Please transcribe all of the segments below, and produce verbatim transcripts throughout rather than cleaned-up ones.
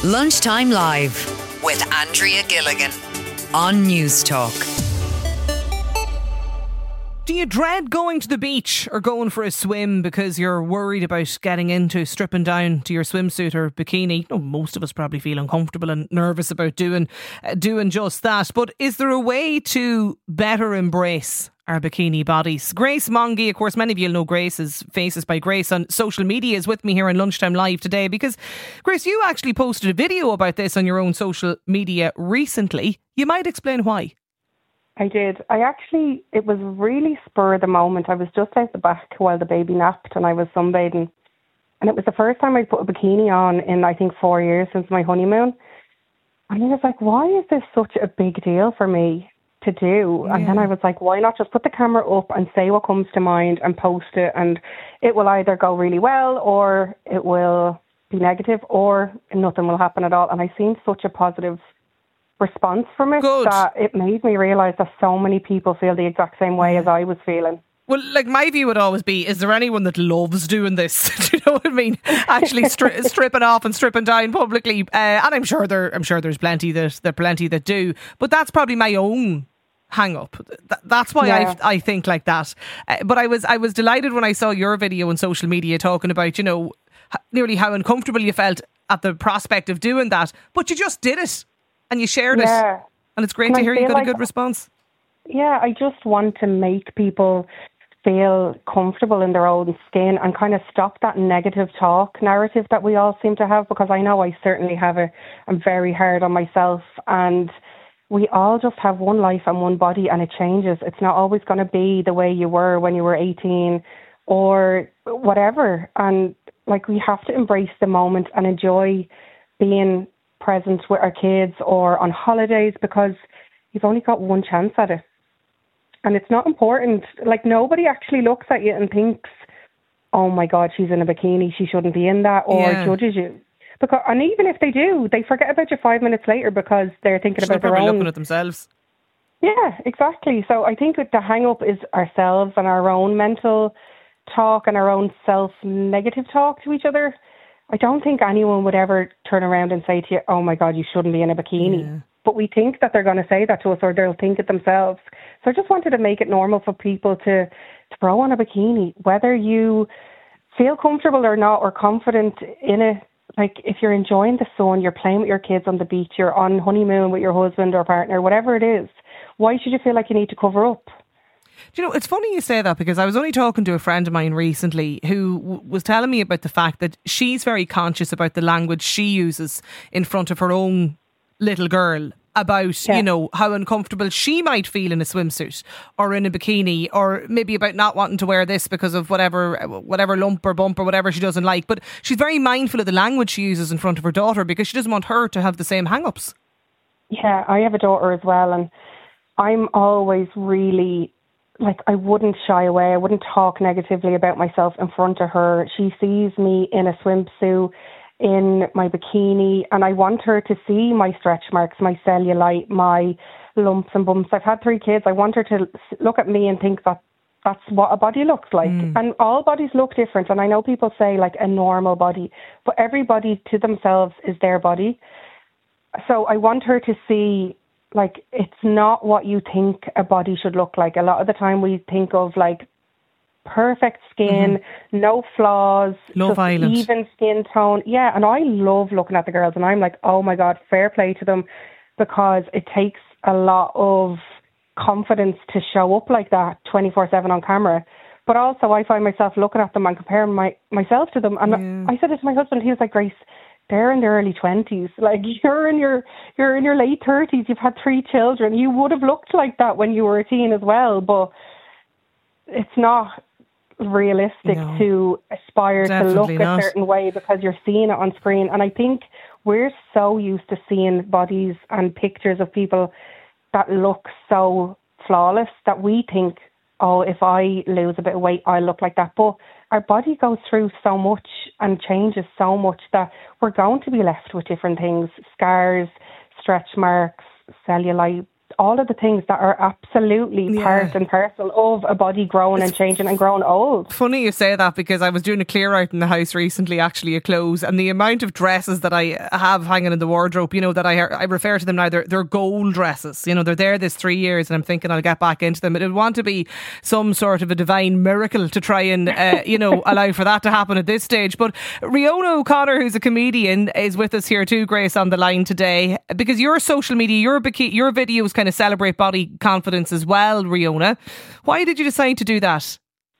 Lunchtime Live with Andrea Gilligan on News Talk. Do you dread going to the beach or going for a swim because you're worried about getting into stripping down to your swimsuit or bikini? No, most of us probably feel uncomfortable and nervous about doing uh, doing just that. But is there a way to better embrace our bikini bodies? Grace Mongie, of course, many of you know Grace's Faces by Grace on social media, is with me here on Lunchtime Live today because, Grace, you actually posted a video about this on your own social media recently. You might explain why. I did. I actually, it was really spur of the moment. I was just out the back while the baby napped and I was sunbathing. And it was the first time I put a bikini on in, I think, four years since my honeymoon. And I was like, why is this such a big deal for me to do? Yeah. And then I was like, why not just put the camera up and say what comes to mind and post it? And it will either go really well or it will be negative or nothing will happen at all. And I seen such a positive response from it Good. that it made me realise that so many people feel the exact same way as I was feeling. Well, like, my view would always be, is there anyone that loves doing this? Do you know what I mean? Actually stri- stripping off and stripping down publicly. Uh, and I'm sure there, I'm sure there's plenty that there are plenty that do. But that's probably my own hang up. Th- that's why yeah. I I think like that. Uh, but I was I was delighted when I saw your video on social media talking about, you know, h- nearly how uncomfortable you felt at the prospect of doing that. But you just did it. And you shared yeah. it. And it's great and to hear you got like, a good response. Yeah, I just want to make people feel comfortable in their own skin and kind of stop that negative talk narrative that we all seem to have, because I know I certainly have it. I'm very hard on myself, and we all just have one life and one body, and it changes. It's not always going to be the way you were when you were eighteen or whatever. And like, we have to embrace the moment and enjoy being present with our kids or on holidays, because you've only got one chance at it. And it's not important. Like, nobody actually looks at you and thinks, oh my God, she's in a bikini, she shouldn't be in that, or yeah. judges you. Because, and even if they do, they forget about you five minutes later because they're thinking They're about their own. looking at themselves. Yeah, exactly. So I think that the hang up is ourselves and our own mental talk and our own self-negative talk to each other. I don't think anyone would ever turn around and say to you, oh my God, you shouldn't be in a bikini. Yeah. But we think that they're going to say that to us, or they'll think it themselves. So I just wanted to make it normal for people to, to throw on a bikini, whether you feel comfortable or not, or confident in it. Like, if you're enjoying the sun, you're playing with your kids on the beach, you're on honeymoon with your husband or partner, whatever it is, why should you feel like you need to cover up? Do you know, it's funny you say that, because I was only talking to a friend of mine recently who w- was telling me about the fact that she's very conscious about the language she uses in front of her own little girl about, yeah. you know, how uncomfortable she might feel in a swimsuit or in a bikini, or maybe about not wanting to wear this because of whatever whatever lump or bump or whatever she doesn't like. But she's very mindful of the language she uses in front of her daughter, because she doesn't want her to have the same hang-ups. Yeah, I have a daughter as well, and I'm always really... like, I wouldn't shy away. I wouldn't talk negatively about myself in front of her. She sees me in a swimsuit, in my bikini, and I want her to see my stretch marks, my cellulite, my lumps and bumps. I've had three kids. I want her to look at me and think that that's what a body looks like. Mm. And all bodies look different. And I know people say, like, a normal body, but everybody to themselves is their body. So I want her to see, like, it's not what you think a body should look like. A lot of the time we think of, like, perfect skin, mm-hmm. no flaws, Love Island. Even skin tone. Yeah, and I love looking at the girls, and I'm like, oh my God, fair play to them, because it takes a lot of confidence to show up like that twenty-four seven on camera. But also I find myself looking at them and comparing my, myself to them. And yeah. I said it to my husband, he was like, Grace, they're in their early twenties. Like, you're in your you're in your late thirties. You've had three children. You would have looked like that when you were a teen as well. But it's not realistic no. to aspire Definitely to look not. a certain way because you're seeing it on screen. And I think we're so used to seeing bodies and pictures of people that look so flawless that we think, oh, if I lose a bit of weight, I'll look like that. But our body goes through so much and changes so much that we're going to be left with different things, scars, stretch marks, cellulite, all of the things that are absolutely Yeah. part and parcel of a body growing and changing and growing old. Funny you say that, because I was doing a clear out in the house recently, actually, of clothes, and the amount of dresses that I have hanging in the wardrobe, you know, that I I refer to them now, they're, they're gold dresses. You know, they're there this three years and I'm thinking I'll get back into them. It would want to be some sort of a divine miracle to try and, uh, you know, allow for that to happen at this stage. But Riona O'Connor, who's a comedian, is with us here too, Grace, on the line today, because your social media, your, bikini, your videos kind of celebrate body confidence as well, Riona. Why did you decide to do that?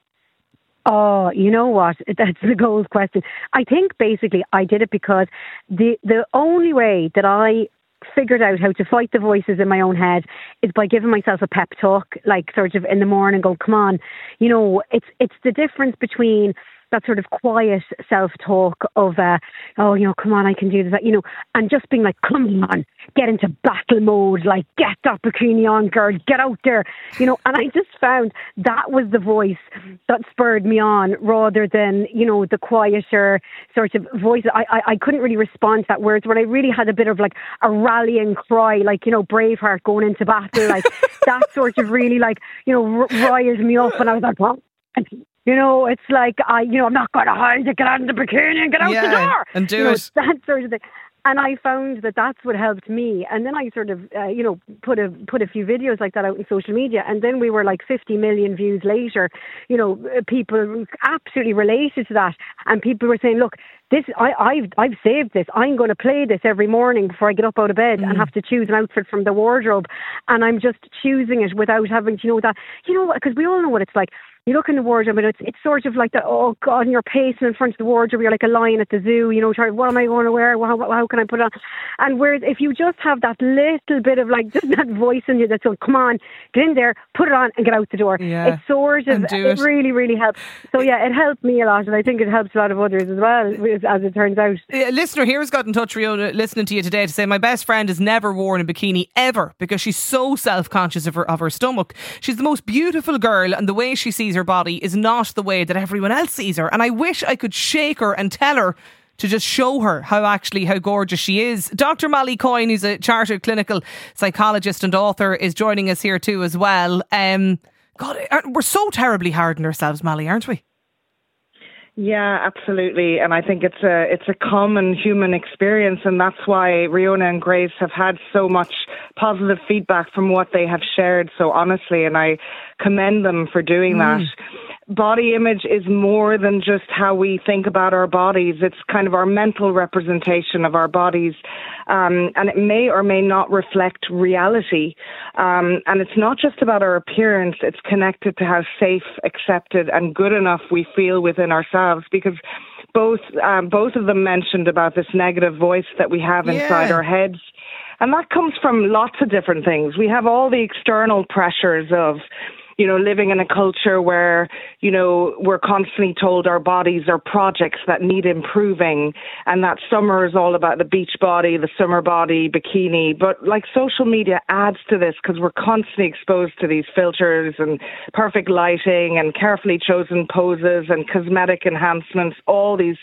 Oh, you know what? That's the gold question. I think basically I did it because the the only way that I figured out how to fight the voices in my own head is by giving myself a pep talk, like sort of in the morning, go, come on. You know, it's it's the difference between that sort of quiet self-talk of, uh, oh, you know, come on, I can do this, you know, and just being like, come on, get into battle mode, like, get that bikini on, girl, get out there, you know. And I just found that was the voice that spurred me on, rather than, you know, the quieter sort of voice. I, I, I couldn't really respond to that words, but I really had a bit of like a rallying cry, like, you know, Braveheart going into battle, like that sort of really like, you know, r- riled me up. And I was like, well, you know, it's like, I, you know, I'm not going to hide it, get out of the bikini and get out yeah, the door. And do you know, it. That sort of thing. And I found that that's what helped me. And then I sort of, uh, you know, put a put a few videos like that out in social media. And then we were like fifty million views later. You know, people absolutely related to that. And people were saying, look, this, I, I've I've saved this. I'm going to play this every morning before I get up out of bed mm. and have to choose an outfit from the wardrobe. And I'm just choosing it without having to, you know, that, you know, because we all know what it's like. You look in the wardrobe and it's it's sort of like the, oh God, and you're pacing in front of the wardrobe, you're like a lion at the zoo, you know, trying, what am I going to wear? How, how can I put it on? And whereas if you just have that little bit of like, just that voice in you that's going, come on, get in there, put it on and get out the door. Yeah, it sort of, it, it really, really helps. So yeah, it helped me a lot, and I think it helps a lot of others as well, as it turns out. A listener here has got in touch, Riona, listening to you today, to say, my best friend has never worn a bikini ever because she's so self-conscious of her, of her stomach. She's the most beautiful girl, and the way she sees her body is not the way that everyone else sees her, and I wish I could shake her and tell her to just show her how actually how gorgeous she is. Doctor Molly Coyne, who's a chartered clinical psychologist and author, is joining us here too as well. Um, God, we're so terribly hard on ourselves, Molly, aren't we? Yeah, absolutely. And I think it's a it's a common human experience, and that's why Riona and Grace have had so much positive feedback from what they have shared so honestly, and I commend them for doing mm. that. Body image is more than just how we think about our bodies. It's kind of our mental representation of our bodies. Um, and it may or may not reflect reality. Um, and it's not just about our appearance. It's connected to how safe, accepted, and good enough we feel within ourselves. Because both um, both of them mentioned about this negative voice that we have inside yeah. our heads. And that comes from lots of different things. We have all the external pressures of, you know, living in a culture where, you know, we're constantly told our bodies are projects that need improving, and that summer is all about the beach body, the summer body, bikini. But like, social media adds to this because we're constantly exposed to these filters and perfect lighting and carefully chosen poses and cosmetic enhancements, all these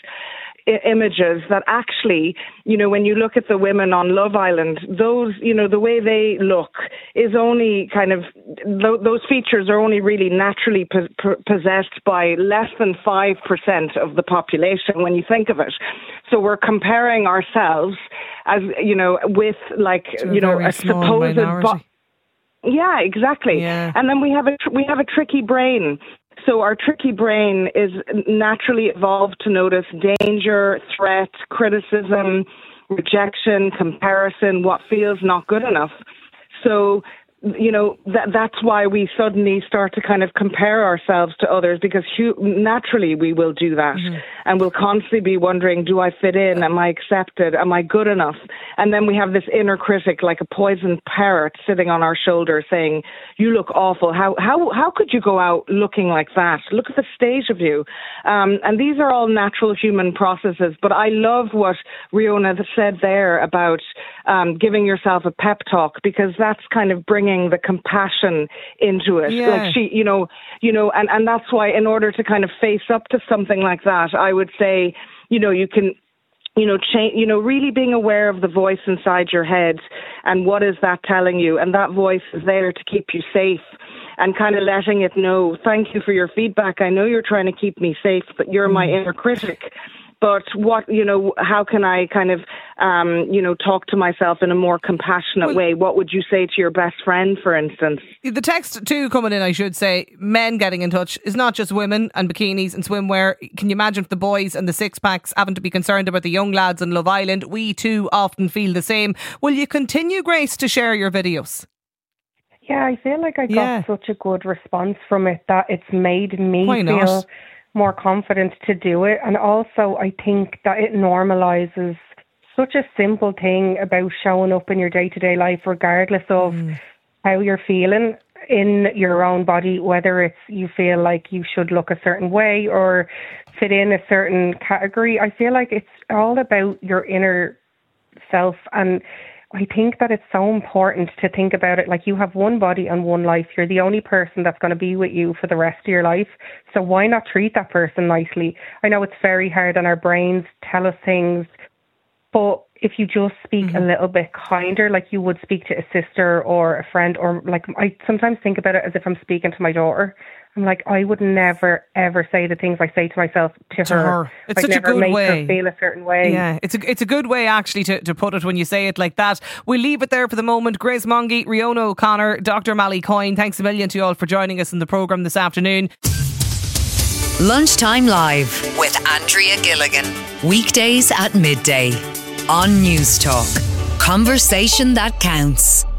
images that actually, you know, when you look at the women on Love Island, those, you know, the way they look is only kind of, th- those features are only really naturally po- po- possessed by less than five percent of the population when you think of it. So we're comparing ourselves as, you know, with like, to you a know, a supposed... Bo- yeah, exactly. Yeah. And then we have a tr- we have a tricky brain. So our tricky brain is naturally evolved to notice danger, threat, criticism, rejection, comparison, what feels not good enough. So, you know, that that's why we suddenly start to kind of compare ourselves to others, because hu- naturally we will do that. Mm-hmm. And we'll constantly be wondering, do I fit in? Am I accepted? Am I good enough? And then we have this inner critic, like a poisoned parrot sitting on our shoulder saying, you look awful. How how how could you go out looking like that? Look at the state of you. Um, and these are all natural human processes. But I love what Riona said there about um, giving yourself a pep talk, because that's kind of bringing the compassion into it. Yeah. Like she, you know, you know, and, and that's why in order to kind of face up to something like that, I would say, you know, you can you know, cha- you know, really being aware of the voice inside your head and what is that telling you. And that voice is there to keep you safe and kind of letting it know, thank you for your feedback. I know you're trying to keep me safe, but you're my inner critic. But what, you know, how can I kind of, um, you know, talk to myself in a more compassionate well, way? What would you say to your best friend, for instance? The text too coming in, I should say, men getting in touch is not just women and bikinis and swimwear. Can you imagine if the boys and the six packs having to be concerned about the young lads in Love Island? We too often feel the same. Will you continue, Grace, to share your videos? Yeah, I feel like I got yeah. such a good response from it that it's made me Why not? feel more confident to do it. And also I think that it normalises such a simple thing about showing up in your day-to-day life regardless of mm. how you're feeling in your own body, whether it's you feel like you should look a certain way or fit in a certain category. I feel like it's all about your inner self, and I think that it's so important to think about it like you have one body and one life. You're the only person that's going to be with you for the rest of your life. So why not treat that person nicely? I know it's very hard and our brains tell us things, but if you just speak mm-hmm. a little bit kinder, like you would speak to a sister or a friend, or like I sometimes think about it as if I'm speaking to my daughter. I'm like, I would never, ever say the things I say to myself to, to her. her. It's I'd such never a good make way. her feel a certain way. Yeah, it's a, it's a good way actually to, to put it when you say it like that. We'll leave it there for the moment. Grace Mongie, Riona O'Connor, Doctor Mally Coyne, thanks a million to you all for joining us in the programme this afternoon. Lunchtime Live with Andrea Gilligan. Weekdays at midday on News Talk. Conversation that counts.